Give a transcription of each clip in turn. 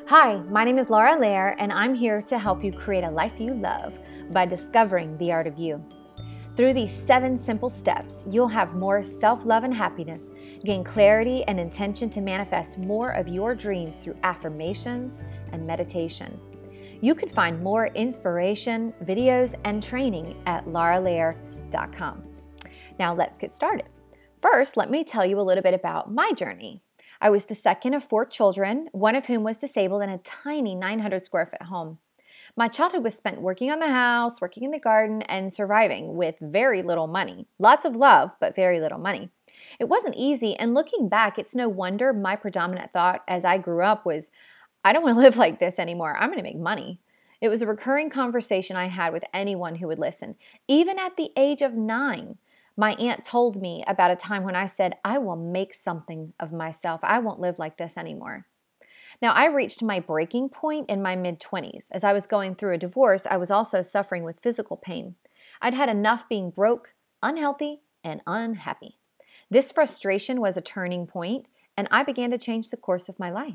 Hi, my name is Laura Lair, and I'm here to help you create a life you love by discovering the art of you. Through these 7 simple steps, you'll have more self-love and happiness, gain clarity and intention to manifest more of your dreams through affirmations and meditation. You can find more inspiration, videos, and training at lauralair.com. Now let's get started. First, let me tell you a little bit about my journey. I was the second of 4 children, one of whom was disabled in a tiny 900 square foot home. My childhood was spent working on the house, working in the garden, and surviving with very little money. Lots of love, but very little money. It wasn't easy, and looking back, it's no wonder my predominant thought as I grew up was, I don't want to live like this anymore. I'm going to make money. It was a recurring conversation I had with anyone who would listen. Even at the age of 9, my aunt told me about a time when I said, I will make something of myself. I won't live like this anymore. Now, I reached my breaking point in my mid-20s. As I was going through a divorce, I was also suffering with physical pain. I'd had enough being broke, unhealthy, and unhappy. This frustration was a turning point, and I began to change the course of my life.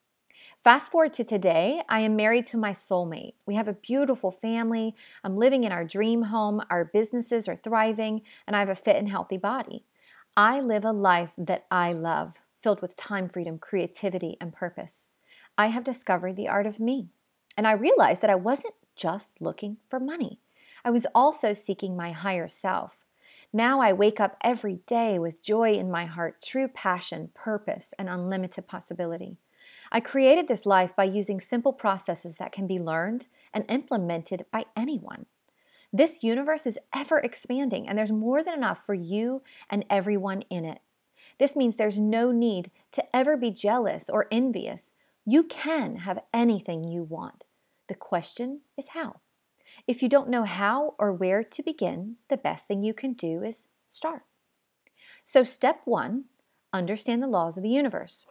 Fast forward to today, I am married to my soulmate. We have a beautiful family. I'm living in our dream home. Our businesses are thriving, and I have a fit and healthy body. I live a life that I love, filled with time freedom, creativity, and purpose. I have discovered the art of me, and I realized that I wasn't just looking for money. I was also seeking my higher self. Now I wake up every day with joy in my heart, true passion, purpose, and unlimited possibility. I created this life by using simple processes that can be learned and implemented by anyone. This universe is ever expanding, and there's more than enough for you and everyone in it. This means there's no need to ever be jealous or envious. You can have anything you want. The question is how. If you don't know how or where to begin, the best thing you can do is start. So step 1, understand the laws of the universe.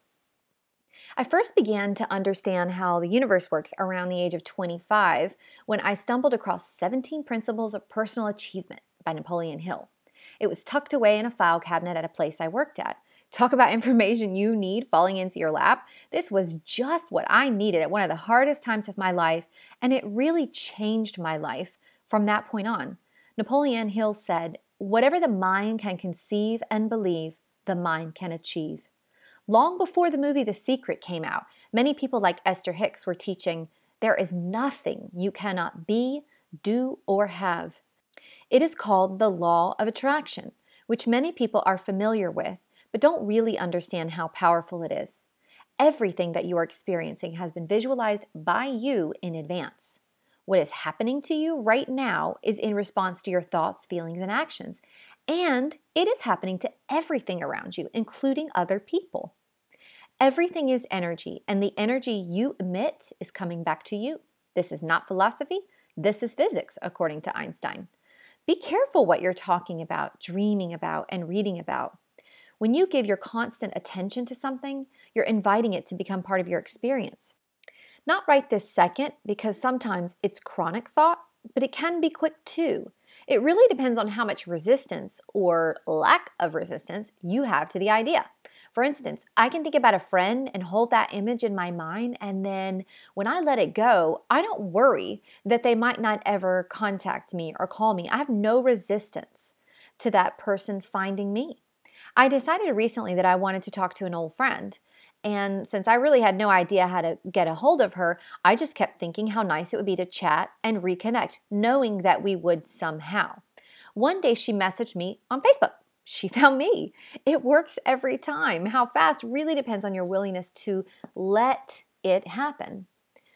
I first began to understand how the universe works around the age of 25 when I stumbled across 17 Principles of Personal Achievement by Napoleon Hill. It was tucked away in a file cabinet at a place I worked at. Talk about information you need falling into your lap. This was just what I needed at one of the hardest times of my life, and it really changed my life from that point on. Napoleon Hill said, "Whatever the mind can conceive and believe, the mind can achieve." Long before the movie The Secret came out, many people like Esther Hicks were teaching, there is nothing you cannot be, do, or have. It is called the law of attraction, which many people are familiar with, but don't really understand how powerful it is. Everything that you are experiencing has been visualized by you in advance. What is happening to you right now is in response to your thoughts, feelings, and actions. And it is happening to everything around you, including other people. Everything is energy, and the energy you emit is coming back to you. This is not philosophy. This is physics, according to Einstein. Be careful what you're talking about, dreaming about, and reading about. When you give your constant attention to something, you're inviting it to become part of your experience. Not right this second, because sometimes it's chronic thought, but it can be quick too. It really depends on how much resistance or lack of resistance you have to the idea. For instance, I can think about a friend and hold that image in my mind, and then when I let it go, I don't worry that they might not ever contact me or call me. I have no resistance to that person finding me. I decided recently that I wanted to talk to an old friend. And since I really had no idea how to get a hold of her, I just kept thinking how nice it would be to chat and reconnect, knowing that we would somehow. One day she messaged me on Facebook. She found me. It works every time. How fast really depends on your willingness to let it happen.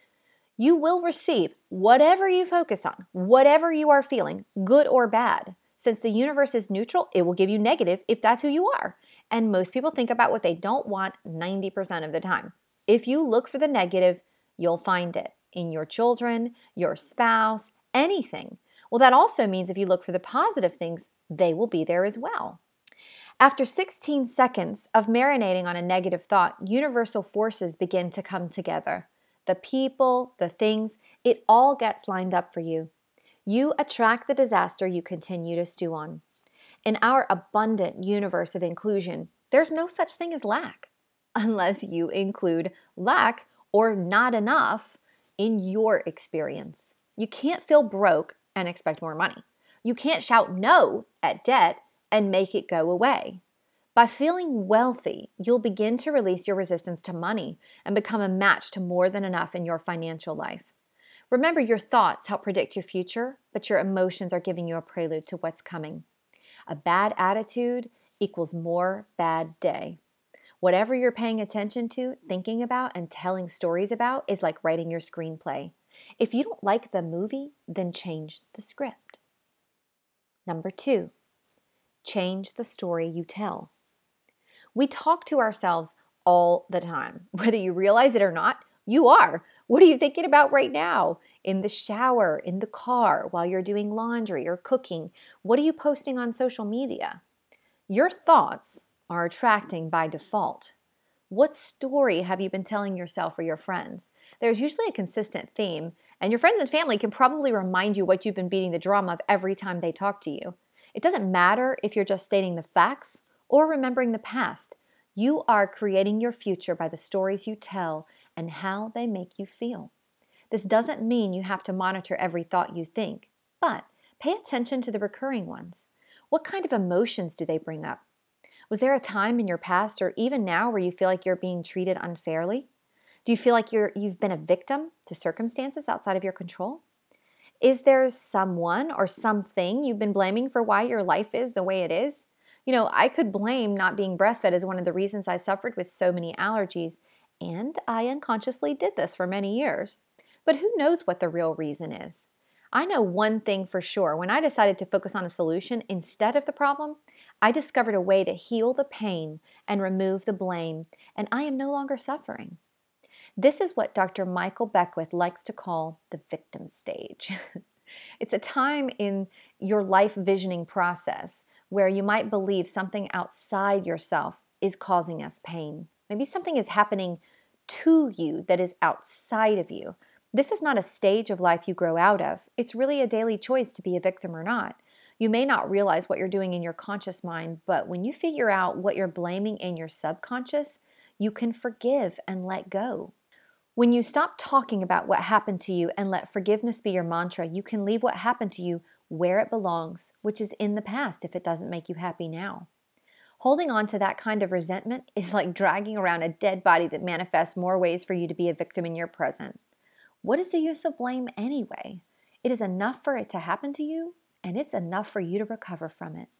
You will receive whatever you focus on, whatever you are feeling, good or bad. Since the universe is neutral, it will give you negative if that's who you are. And most people think about what they don't want 90% of the time. If you look for the negative, you'll find it in your children, your spouse, anything. Well, that also means if you look for the positive things, they will be there as well. After 16 seconds of marinating on a negative thought, universal forces begin to come together. The people, the things, it all gets lined up for you. You attract the disaster you continue to stew on. In our abundant universe of inclusion, there's no such thing as lack, unless you include lack or not enough in your experience. You can't feel broke and expect more money. You can't shout no at debt and make it go away. By feeling wealthy, you'll begin to release your resistance to money and become a match to more than enough in your financial life. Remember, your thoughts help predict your future, but your emotions are giving you a prelude to what's coming. A bad attitude equals more bad day. Whatever you're paying attention to, thinking about, and telling stories about is like writing your screenplay. If you don't like the movie, then change the script. Number 2, change the story you tell. We talk to ourselves all the time. Whether you realize it or not, you are. What are you thinking about right now? In the shower, in the car, while you're doing laundry or cooking? What are you posting on social media? Your thoughts are attracting by default. What story have you been telling yourself or your friends? There's usually a consistent theme, and your friends and family can probably remind you what you've been beating the drum of every time they talk to you. It doesn't matter if you're just stating the facts or remembering the past. You are creating your future by the stories you tell and how they make you feel. This doesn't mean you have to monitor every thought you think, but pay attention to the recurring ones. What kind of emotions do they bring up? Was there a time in your past or even now where you feel like you're being treated unfairly? Do you feel like you've been a victim to circumstances outside of your control? Is there someone or something you've been blaming for why your life is the way it is? I could blame not being breastfed as one of the reasons I suffered with so many allergies, and I unconsciously did this for many years. But who knows what the real reason is? I know one thing for sure. When I decided to focus on a solution instead of the problem, I discovered a way to heal the pain and remove the blame, and I am no longer suffering. This is what Dr. Michael Beckwith likes to call the victim stage. It's a time in your life visioning process where you might believe something outside yourself is causing us pain. Maybe something is happening to you that is outside of you. This is not a stage of life you grow out of. It's really a daily choice to be a victim or not. You may not realize what you're doing in your conscious mind, but when you figure out what you're blaming in your subconscious, you can forgive and let go. When you stop talking about what happened to you and let forgiveness be your mantra, you can leave what happened to you where it belongs, which is in the past if it doesn't make you happy now. Holding on to that kind of resentment is like dragging around a dead body that manifests more ways for you to be a victim in your present. What is the use of blame anyway? It is enough for it to happen to you, and it's enough for you to recover from it.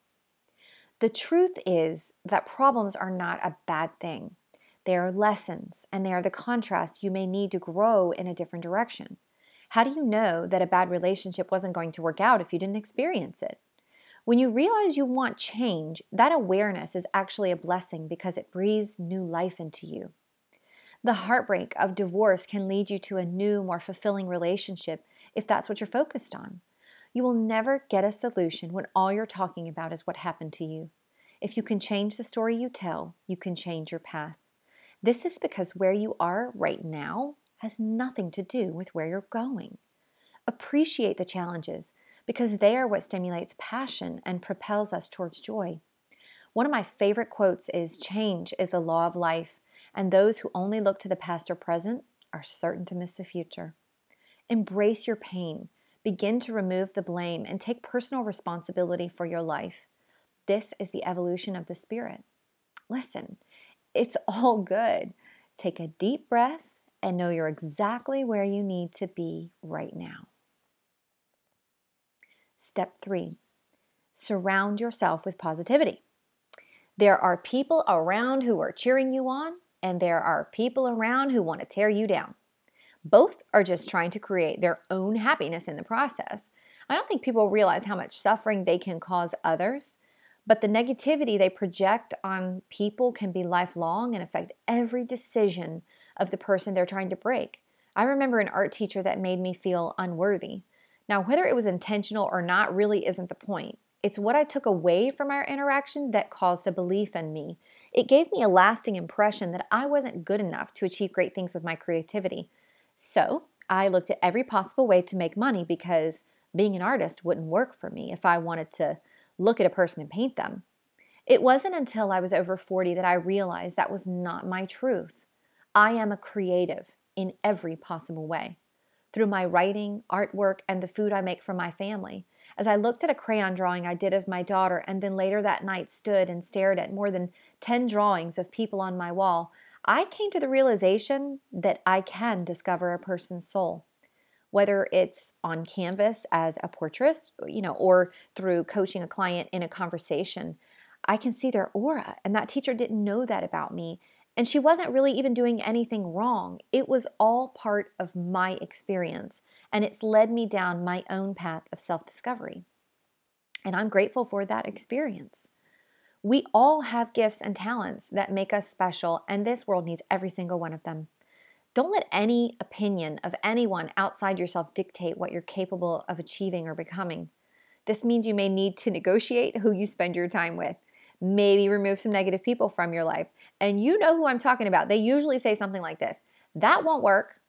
The truth is that problems are not a bad thing. They are lessons, and they are the contrast you may need to grow in a different direction. How do you know that a bad relationship wasn't going to work out if you didn't experience it? When you realize you want change, that awareness is actually a blessing because it breathes new life into you. The heartbreak of divorce can lead you to a new, more fulfilling relationship if that's what you're focused on. You will never get a solution when all you're talking about is what happened to you. If you can change the story you tell, you can change your path. This is because where you are right now has nothing to do with where you're going. Appreciate the challenges because they are what stimulates passion and propels us towards joy. One of my favorite quotes is, "Change is the law of life, and those who only look to the past or present are certain to miss the future." Embrace your pain, begin to remove the blame, and take personal responsibility for your life. This is the evolution of the spirit. Listen, it's all good. Take a deep breath and know you're exactly where you need to be right now. Step 3, surround yourself with positivity. There are people around who are cheering you on, and there are people around who want to tear you down. Both are just trying to create their own happiness in the process. I don't think people realize how much suffering they can cause others, but the negativity they project on people can be lifelong and affect every decision of the person they're trying to break. I remember an art teacher that made me feel unworthy. Now, whether it was intentional or not really isn't the point. It's what I took away from our interaction that caused a belief in me. It gave me a lasting impression that I wasn't good enough to achieve great things with my creativity. So I looked at every possible way to make money because being an artist wouldn't work for me if I wanted to look at a person and paint them. It wasn't until I was over 40 that I realized that was not my truth. I am a creative, in every possible way. Through my writing, artwork, and the food I make for my family. As I looked at a crayon drawing I did of my daughter and then later that night stood and stared at more than 10 drawings of people on my wall, I came to the realization that I can discover a person's soul. Whether it's on canvas as a portrait, or through coaching a client in a conversation, I can see their aura. And that teacher didn't know that about me. And she wasn't really even doing anything wrong. It was all part of my experience. And it's led me down my own path of self-discovery. And I'm grateful for that experience. We all have gifts and talents that make us special, and this world needs every single one of them. Don't let any opinion of anyone outside yourself dictate what you're capable of achieving or becoming. This means you may need to negotiate who you spend your time with. Maybe remove some negative people from your life. And you know who I'm talking about. They usually say something like this: that won't work,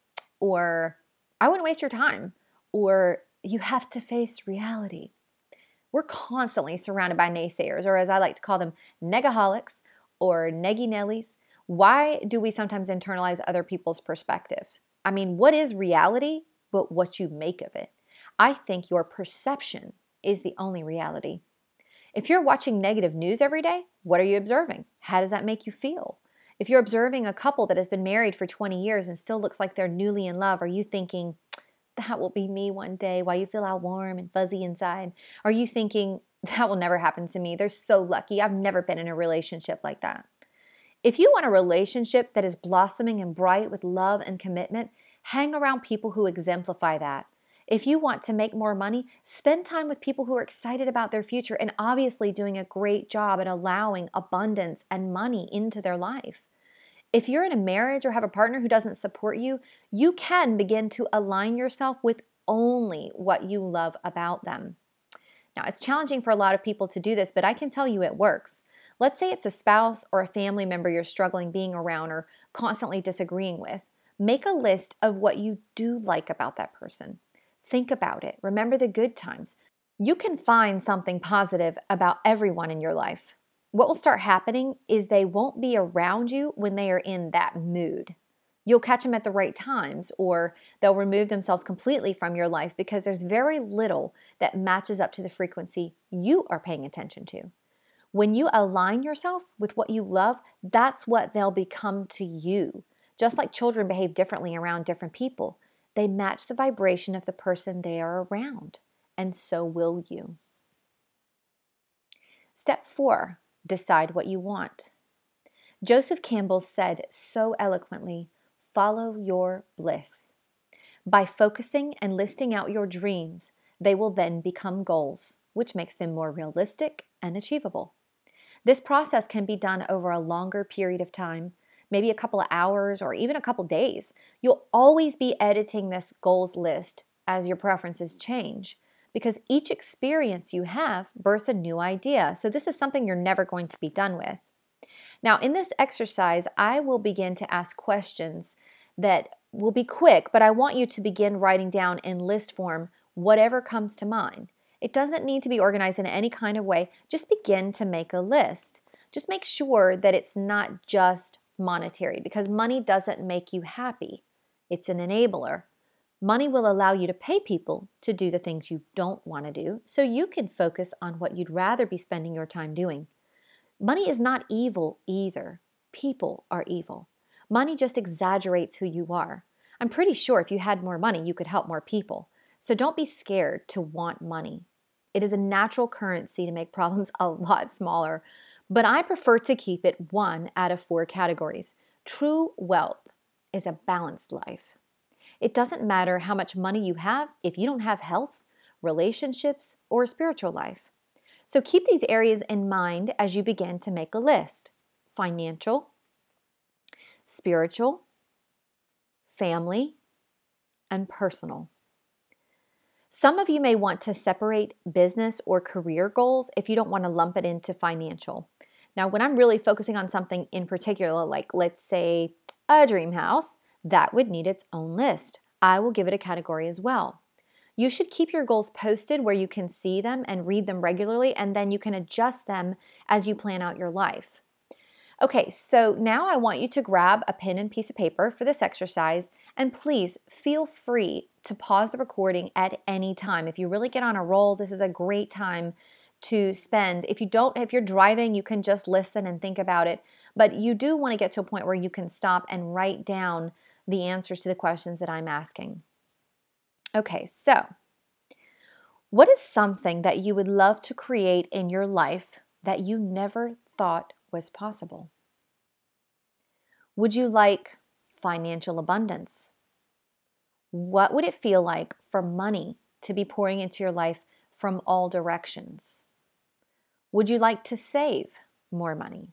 or I wouldn't waste your time, or you have to face reality. We're constantly surrounded by naysayers, or as I like to call them, negaholics or neggy-nellies. Why do we sometimes internalize other people's perspective? I mean, what is reality but what you make of it? I think your perception is the only reality. If you're watching negative news every day, what are you observing? How does that make you feel? If you're observing a couple that has been married for 20 years and still looks like they're newly in love, are you thinking, that will be me one day, while you feel all warm and fuzzy inside? Are you thinking, that will never happen to me? They're so lucky. I've never been in a relationship like that. If you want a relationship that is blossoming and bright with love and commitment, hang around people who exemplify that. If you want to make more money, spend time with people who are excited about their future and obviously doing a great job at allowing abundance and money into their life. If you're in a marriage or have a partner who doesn't support you, you can begin to align yourself with only what you love about them. Now, it's challenging for a lot of people to do this, but I can tell you it works. Let's say it's a spouse or a family member you're struggling being around or constantly disagreeing with. Make a list of what you do like about that person. Think about it. Remember the good times. You can find something positive about everyone in your life. What will start happening is they won't be around you when they are in that mood. You'll catch them at the right times, or they'll remove themselves completely from your life because there's very little that matches up to the frequency you are paying attention to. When you align yourself with what you love, that's what they'll become to you. Just like children behave differently around different people, they match the vibration of the person they are around, and so will you. Step 4, decide what you want. Joseph Campbell said so eloquently, follow your bliss. By focusing and listing out your dreams, they will then become goals, which makes them more realistic and achievable. This process can be done over a longer period of time, maybe a couple of hours or even a couple days. You'll always be editing this goals list as your preferences change because each experience you have births a new idea. So this is something you're never going to be done with. Now, in this exercise, I will begin to ask questions that will be quick, but I want you to begin writing down in list form whatever comes to mind. It doesn't need to be organized in any kind of way. Just begin to make a list. Just make sure that it's not just monetary, because money doesn't make you happy. It's an enabler. Money will allow you to pay people to do the things you don't want to do, so you can focus on what you'd rather be spending your time doing. Money is not evil either. People are evil. Money just exaggerates who you are. I'm pretty sure if you had more money, you could help more people. So don't be scared to want money. It is a natural currency to make problems a lot smaller, but I prefer to keep it 1 out of 4 categories. True wealth is a balanced life. It doesn't matter how much money you have if you don't have health, relationships, or a spiritual life. So keep these areas in mind as you begin to make a list: financial, spiritual, family, and personal. Some of you may want to separate business or career goals if you don't want to lump it into financial. Now, when I'm really focusing on something in particular, like let's say a dream house, that would need its own list. I will give it a category as well. You should keep your goals posted where you can see them and read them regularly, and then you can adjust them as you plan out your life. Okay, so now I want you to grab a pen and piece of paper for this exercise, and please feel free to pause the recording at any time. If you really get on a roll, this is a great time to spend. If you're driving, you can just listen and think about it, but you do want to get to a point where you can stop and write down the answers to the questions that I'm asking. Okay, so what is something that you would love to create in your life that you never thought was possible? Would you like financial abundance? What would it feel like for money to be pouring into your life from all directions? Would you like to save more money?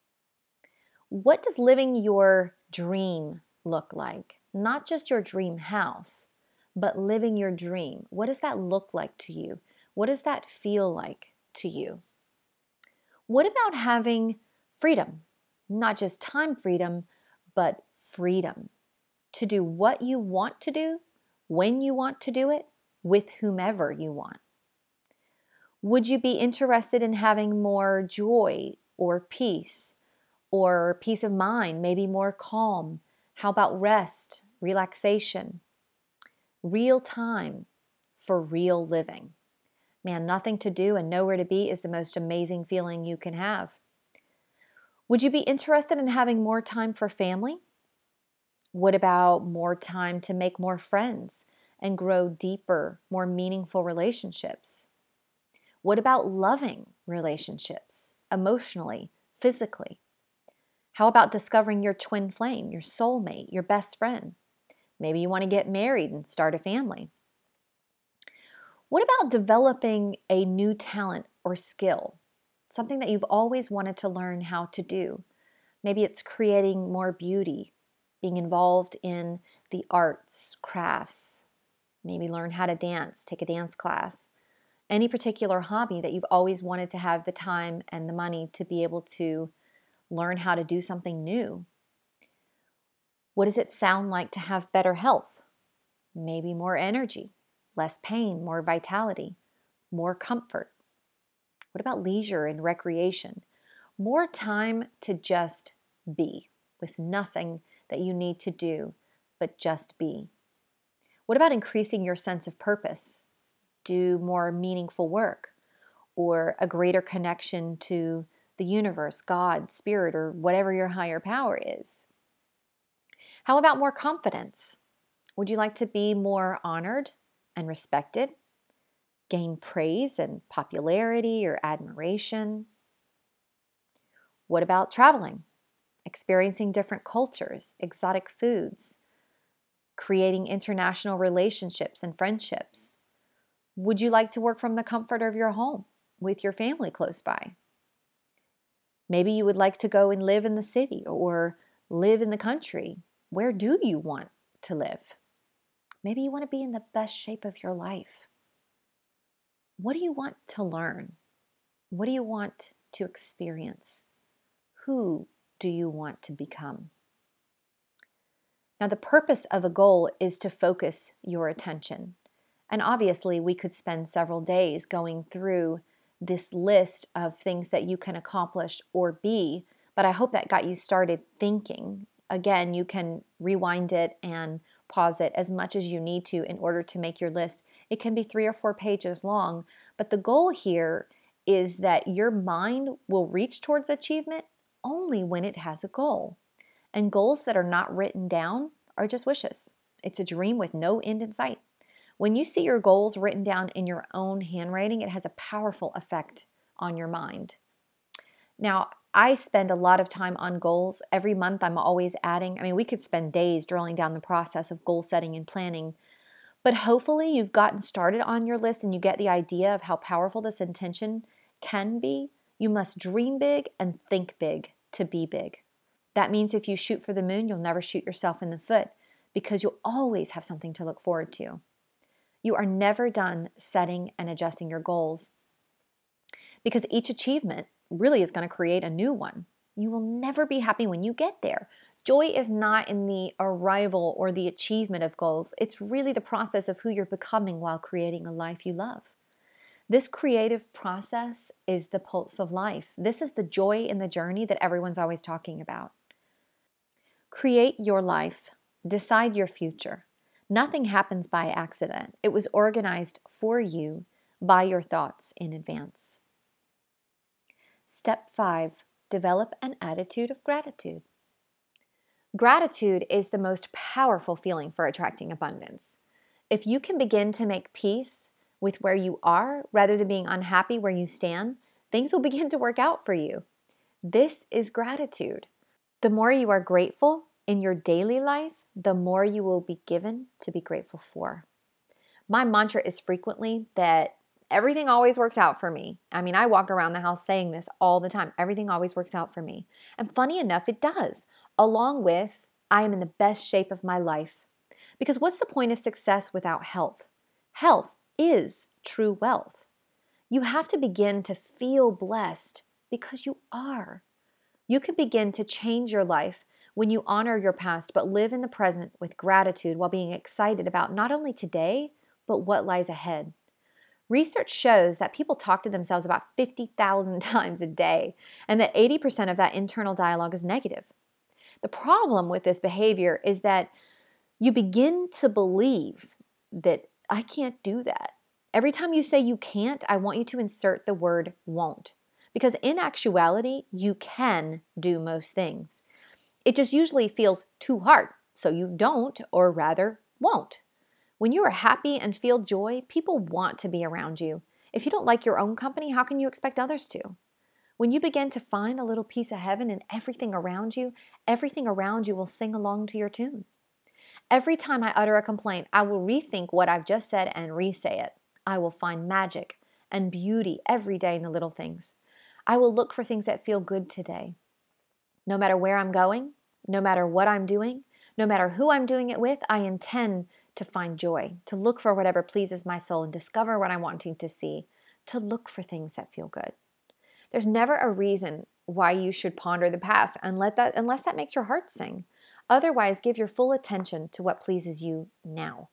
What does living your dream look like? Not just your dream house, but living your dream. What does that look like to you? What does that feel like to you? What about having freedom? Not just time freedom, but freedom to do what you want to do, when you want to do it, with whomever you want. Would you be interested in having more joy or peace of mind, maybe more calm? How about rest, relaxation, real time for real living? Man, nothing to do and nowhere to be is the most amazing feeling you can have. Would you be interested in having more time for family? What about more time to make more friends and grow deeper, more meaningful relationships? What about loving relationships, emotionally, physically? How about discovering your twin flame, your soulmate, your best friend? Maybe you want to get married and start a family. What about developing a new talent or skill? Something that you've always wanted to learn how to do. Maybe it's creating more beauty, being involved in the arts, crafts, maybe learn how to dance, take a dance class. Any particular hobby that you've always wanted to have the time and the money to be able to learn how to do something new. What does it sound like to have better health? Maybe more energy, less pain, more vitality, more comfort. What about leisure and recreation? More time to just be with nothing that you need to do, but just be. What about increasing your sense of purpose? Do more meaningful work or a greater connection to the universe, God, spirit, or whatever your higher power is. How about more confidence? Would you like to be more honored and respected? Gain praise and popularity or admiration? What about traveling? Experiencing different cultures, exotic foods, creating international relationships and friendships? Would you like to work from the comfort of your home with your family close by? Maybe you would like to go and live in the city or live in the country. Where do you want to live? Maybe you want to be in the best shape of your life. What do you want to learn? What do you want to experience? Who do you want to become? Now, the purpose of a goal is to focus your attention. And obviously, we could spend several days going through this list of things that you can accomplish or be, but I hope that got you started thinking. Again, you can rewind it and pause it as much as you need to in order to make your list. It can be 3 or 4 pages long, but the goal here is that your mind will reach towards achievement only when it has a goal. And goals that are not written down are just wishes. It's a dream with no end in sight. When you see your goals written down in your own handwriting, it has a powerful effect on your mind. Now, I spend a lot of time on goals. Every month I'm always adding. We could spend days drilling down the process of goal setting and planning. But hopefully you've gotten started on your list and you get the idea of how powerful this intention can be. You must dream big and think big to be big. That means if you shoot for the moon, you'll never shoot yourself in the foot because you'll always have something to look forward to. You are never done setting and adjusting your goals because each achievement really is going to create a new one. You will never be happy when you get there. Joy is not in the arrival or the achievement of goals. It's really the process of who you're becoming while creating a life you love. This creative process is the pulse of life. This is the joy in the journey that everyone's always talking about. Create your life. Decide your future. Nothing happens by accident. It was organized for you by your thoughts in advance. Step 5, develop an attitude of gratitude. Gratitude is the most powerful feeling for attracting abundance. If you can begin to make peace with where you are rather than being unhappy where you stand, things will begin to work out for you. This is gratitude. The more you are grateful in your daily life, the more you will be given to be grateful for. My mantra is frequently that everything always works out for me. I mean, I walk around the house saying this all the time. Everything always works out for me. And funny enough, it does. Along with, I am in the best shape of my life. Because what's the point of success without health? Health is true wealth. You have to begin to feel blessed because you are. You can begin to change your life when you honor your past but live in the present with gratitude while being excited about not only today, but what lies ahead. Research shows that people talk to themselves about 50,000 times a day, and that 80% of that internal dialogue is negative. The problem with this behavior is that you begin to believe that I can't do that. Every time you say you can't, I want you to insert the word won't. Because in actuality, you can do most things. It just usually feels too hard, so you don't, or rather, won't. When you are happy and feel joy, people want to be around you. If you don't like your own company, how can you expect others to? When you begin to find a little piece of heaven in everything around you will sing along to your tune. Every time I utter a complaint, I will rethink what I've just said and re-say it. I will find magic and beauty every day in the little things. I will look for things that feel good today. No matter where I'm going, no matter what I'm doing, no matter who I'm doing it with, I intend to find joy, to look for whatever pleases my soul and discover what I'm wanting to see, to look for things that feel good. There's never a reason why you should ponder the past unless that makes your heart sing. Otherwise, give your full attention to what pleases you now.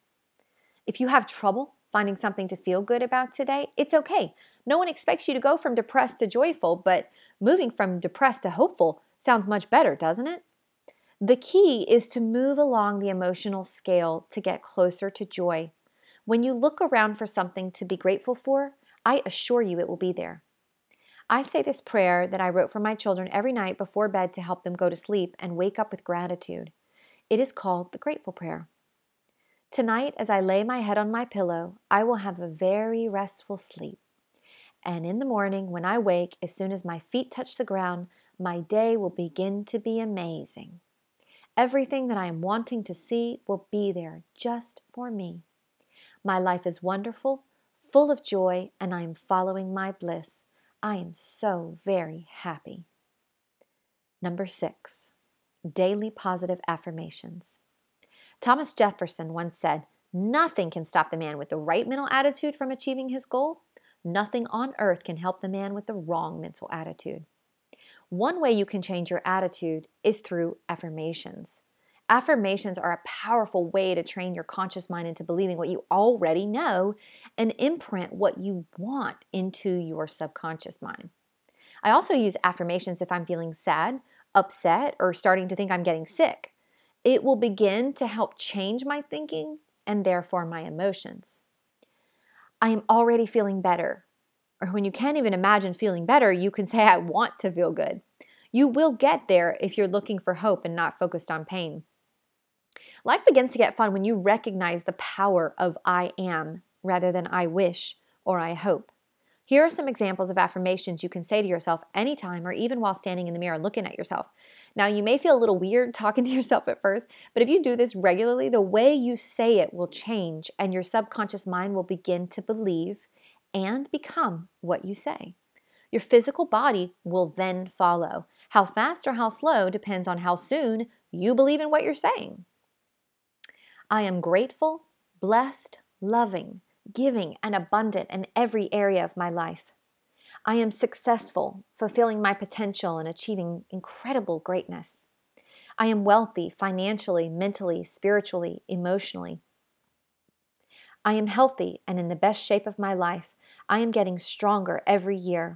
If you have trouble finding something to feel good about today, it's okay. No one expects you to go from depressed to joyful, but moving from depressed to hopeful sounds much better, doesn't it? The key is to move along the emotional scale to get closer to joy. When you look around for something to be grateful for, I assure you it will be there. I say this prayer that I wrote for my children every night before bed to help them go to sleep and wake up with gratitude. It is called the Grateful Prayer. Tonight, as I lay my head on my pillow, I will have a very restful sleep. And in the morning, when I wake, as soon as my feet touch the ground, my day will begin to be amazing. Everything that I am wanting to see will be there just for me. My life is wonderful, full of joy, and I am following my bliss. I am so very happy. Number 6, daily positive affirmations. Thomas Jefferson once said, "Nothing can stop the man with the right mental attitude from achieving his goal. Nothing on earth can help the man with the wrong mental attitude." One way you can change your attitude is through affirmations. Affirmations are a powerful way to train your conscious mind into believing what you already know and imprint what you want into your subconscious mind. I also use affirmations if I'm feeling sad, upset, or starting to think I'm getting sick. It will begin to help change my thinking and therefore my emotions. I am already feeling better. Or when you can't even imagine feeling better, you can say, I want to feel good. You will get there if you're looking for hope and not focused on pain. Life begins to get fun when you recognize the power of I am rather than I wish or I hope. Here are some examples of affirmations you can say to yourself anytime or even while standing in the mirror looking at yourself. Now, you may feel a little weird talking to yourself at first, but if you do this regularly, the way you say it will change and your subconscious mind will begin to believe and become what you say. Your physical body will then follow. How fast or how slow depends on how soon you believe in what you're saying. I am grateful, blessed, loving, giving, and abundant in every area of my life. I am successful, fulfilling my potential and achieving incredible greatness. I am wealthy financially, mentally, spiritually, emotionally. I am healthy and in the best shape of my life. I am getting stronger every year.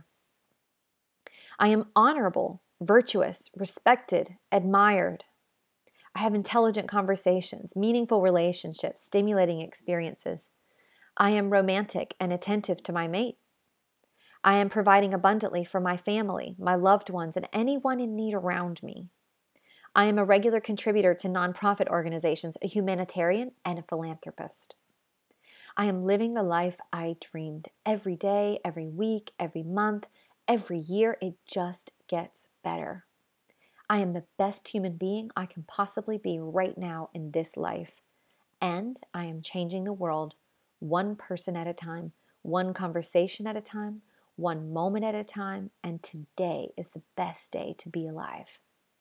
I am honorable, virtuous, respected, admired. I have intelligent conversations, meaningful relationships, stimulating experiences. I am romantic and attentive to my mate. I am providing abundantly for my family, my loved ones, and anyone in need around me. I am a regular contributor to nonprofit organizations, a humanitarian, and a philanthropist. I am living the life I dreamed every day, every week, every month, every year. It just gets better. I am the best human being I can possibly be right now in this life. And I am changing the world one person at a time, one conversation at a time, one moment at a time. And today is the best day to be alive.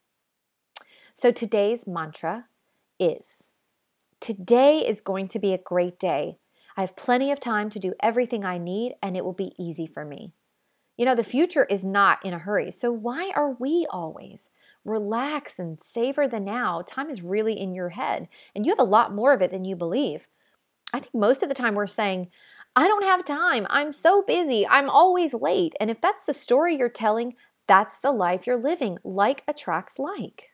So today's mantra is, today is going to be a great day. I have plenty of time to do everything I need, and it will be easy for me. The future is not in a hurry, so why are we always? Relax and savor the now. Time is really in your head, and you have a lot more of it than you believe. I think most of the time we're saying, I don't have time. I'm so busy. I'm always late. And if that's the story you're telling, that's the life you're living. Like attracts like.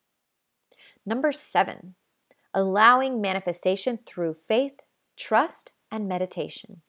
Number 7, allowing manifestation through faith, trust, and meditation.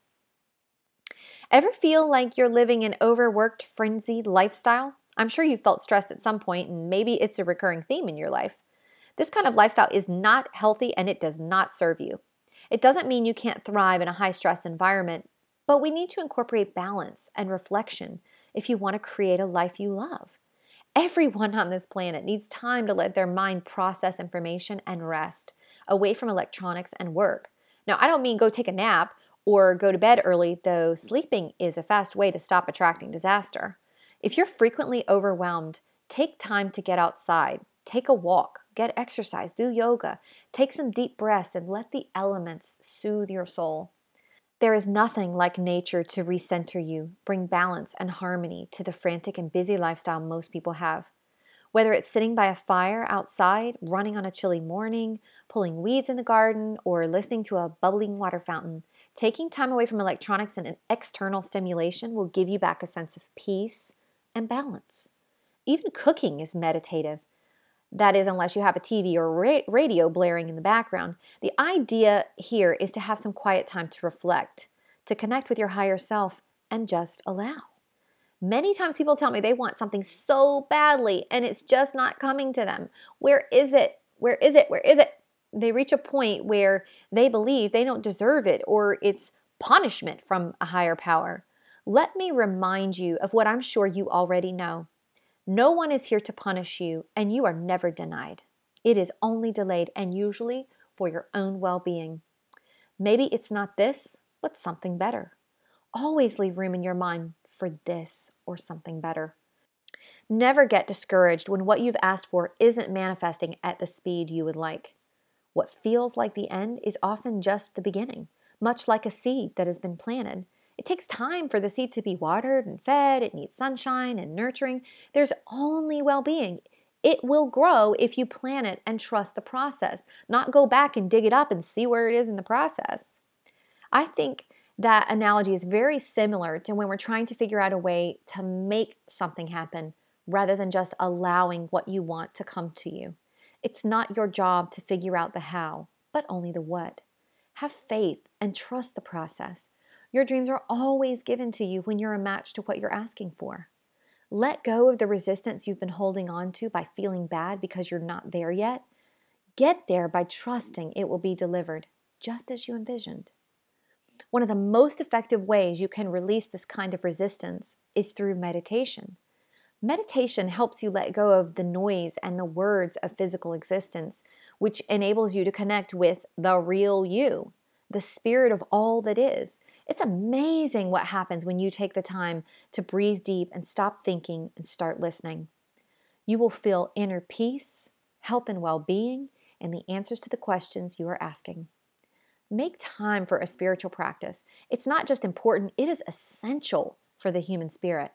Ever feel like you're living an overworked, frenzied lifestyle? I'm sure you felt stressed at some point, and maybe it's a recurring theme in your life. This kind of lifestyle is not healthy, and it does not serve you. It doesn't mean you can't thrive in a high-stress environment, but we need to incorporate balance and reflection if you want to create a life you love. Everyone on this planet needs time to let their mind process information and rest, away from electronics and work. Now, I don't mean go take a nap or go to bed early, though sleeping is a fast way to stop attracting disaster. If you're frequently overwhelmed, take time to get outside, take a walk, get exercise, do yoga, take some deep breaths, and let the elements soothe your soul. There is nothing like nature to recenter you, bring balance and harmony to the frantic and busy lifestyle most people have. Whether it's sitting by a fire outside, running on a chilly morning, pulling weeds in the garden, or listening to a bubbling water fountain, taking time away from electronics and external stimulation will give you back a sense of peace and balance. Even cooking is meditative. That is, unless you have a TV or radio blaring in the background. The idea here is to have some quiet time to reflect, to connect with your higher self, and just allow. Many times people tell me they want something so badly, and it's just not coming to them. Where is it? Where is it? Where is it? They reach a point where they believe they don't deserve it, or it's punishment from a higher power. Let me remind you of what I'm sure you already know. No one is here to punish you, and you are never denied. It is only delayed, and usually for your own well-being. Maybe it's not this, but something better. Always leave room in your mind for this or something better. Never get discouraged when what you've asked for isn't manifesting at the speed you would like. What feels like the end is often just the beginning, much like a seed that has been planted. It takes time for the seed to be watered and fed. It needs sunshine and nurturing. There's only well-being. It will grow if you plant it and trust the process, not go back and dig it up and see where it is in the process. I think that analogy is very similar to when we're trying to figure out a way to make something happen rather than just allowing what you want to come to you. It's not your job to figure out the how, but only the what. Have faith and trust the process. Your dreams are always given to you when you're a match to what you're asking for. Let go of the resistance you've been holding on to by feeling bad because you're not there yet. Get there by trusting it will be delivered, just as you envisioned. One of the most effective ways you can release this kind of resistance is through meditation. Meditation helps you let go of the noise and the words of physical existence, which enables you to connect with the real you, the spirit of all that is. It's amazing what happens when you take the time to breathe deep and stop thinking and start listening. You will feel inner peace, health and well-being, and the answers to the questions you are asking. Make time for a spiritual practice. It's not just important, it is essential for the human spirit.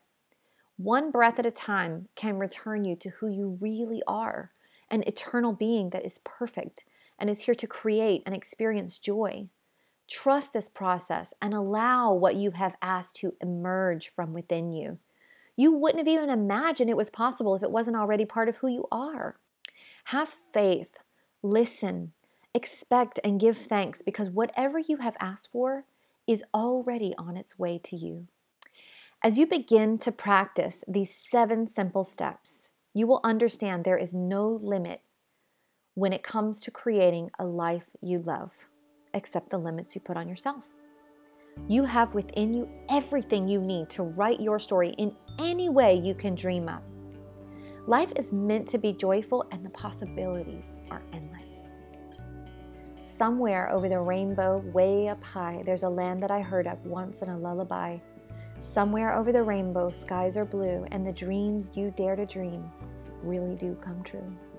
One breath at a time can return you to who you really are, an eternal being that is perfect and is here to create and experience joy. Trust this process and allow what you have asked to emerge from within you. You wouldn't have even imagined it was possible if it wasn't already part of who you are. Have faith, listen, expect, and give thanks, because whatever you have asked for is already on its way to you. As you begin to practice these 7 simple steps, you will understand there is no limit when it comes to creating a life you love, except the limits you put on yourself. You have within you everything you need to write your story in any way you can dream up. Life is meant to be joyful, and the possibilities are endless. Somewhere over the rainbow, way up high, there's a land that I heard of once in a lullaby. Somewhere over the rainbow, skies are blue, and the dreams you dare to dream really do come true.